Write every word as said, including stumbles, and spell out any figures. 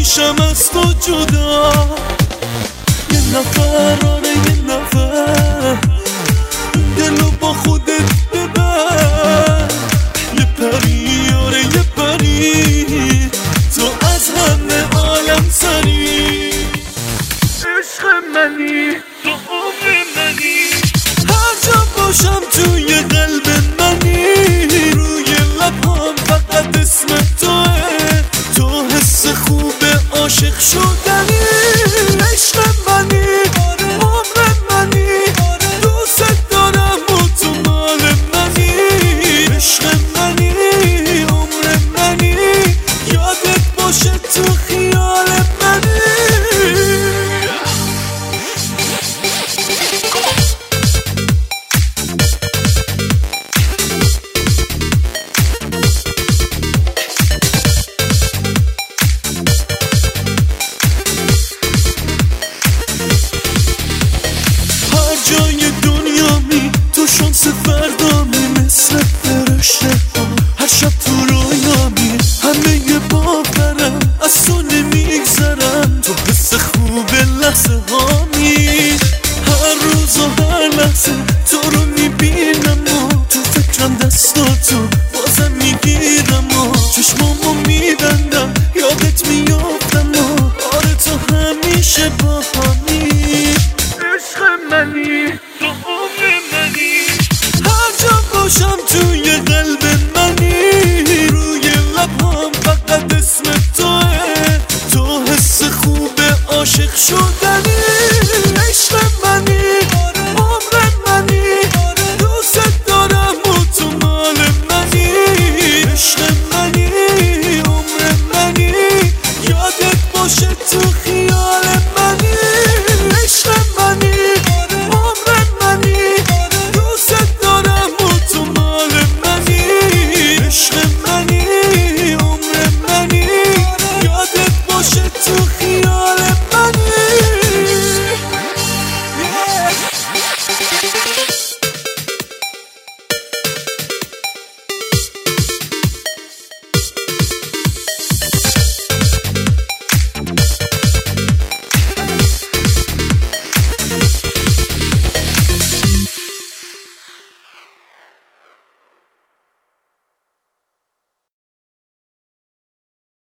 نمیشم از تو جدا. یه نفر آره یه نفر دلو با خودت ببر. یه پری آره یه پری تو از همه عالم سری. عشق منی تو عمر منی، هر جا باشم توی قلب منی. روی لبام فقط اسم توه، تو حس خوب عاشق شدنی. عشق منی عمر منی، دوست دارم و تو مال منی. عشق منی عمر منی، یادت باشه تو خیال منی. جای دنیا می تو شانس فردا می، مثل فرشته ها هر شب تو رویا می. همه یه باورم از تو نمیگذرم، تو حس خوب لحظه ها می. هر روز و هر لحظه تو رو میبینم و تو فکرم دستاتو بازم میگیرم و چشمامو میبندم یادت میافتم و آره تو همیشه با همی. عشق منی تو عمر منی، هر جا باشم توی قلب منی. روی لبام فقط اسم توه، تو حس خوب عاشق شدنی.